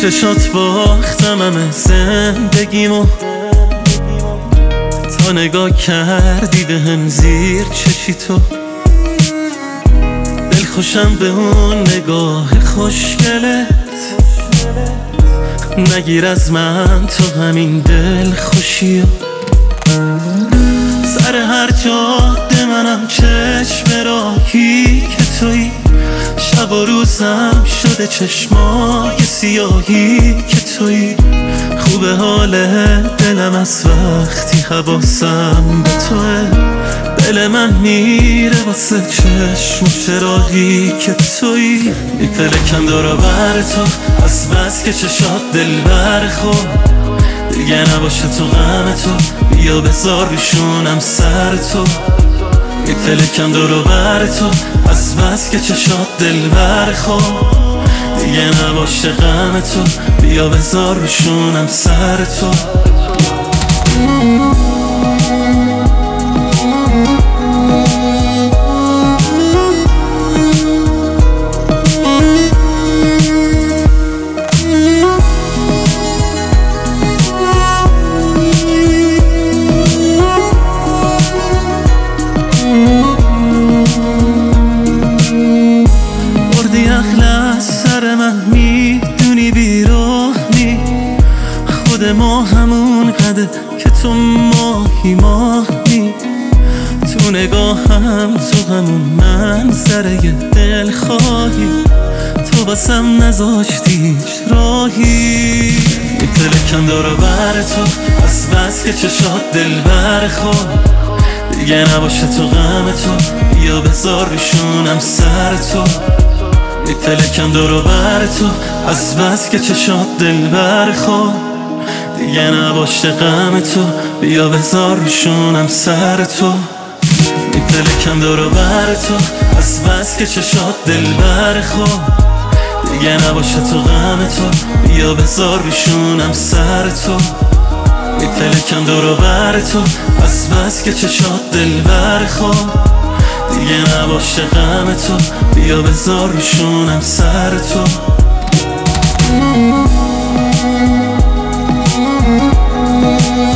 چشات باختم همه زندگیمو، تا نگاه کردی به هم زیر چشی تو. دل خوشم به اون نگاه خوشگلت، نگیر از من تو همین دل خوشیو. سر هر جاده منم چشم راهی که تویی، شب و روزم شده چشمای سیاهی که تویی. خوبه حال دلم از وقتی حواسم به توه، دل من میره واسه چشم و چراغی که تویی. میپلکم دورا بر تو از بس که چشات دل برخور، دیگه نباشه تو غم تو، بیا بذار روشونم سر تو. میپلکم دورو بر تو از بس که چشات دل برخور، دیگه نباشه غم تو، بیا بذار روشونم سر تو. ما همون قده که تو ماهی ماهی، تو نگاهم تو همون منظره دل خواهی، تو واسم نذاشتی راهی. میپلکم دورو بر تو از بس که چشات دل برخور، دیگه نباشه تو غم تو، بیا بذار روشونم سر تو. میپلکم دورو بر تو از بس که چشات دل برخور، دیگه نباشه غم تو، بیا بذار روشونم سر تو. میپلکم دورو بر تو از بس که چشات دل برخور، دیگه نباشه تو غم تو، بیا بذار روشونم سر تو. میپلکم دورو بر تو از بس که چشات دل برخور، دیگه نباشه غم تو، بیا بذار روشونم سر تو.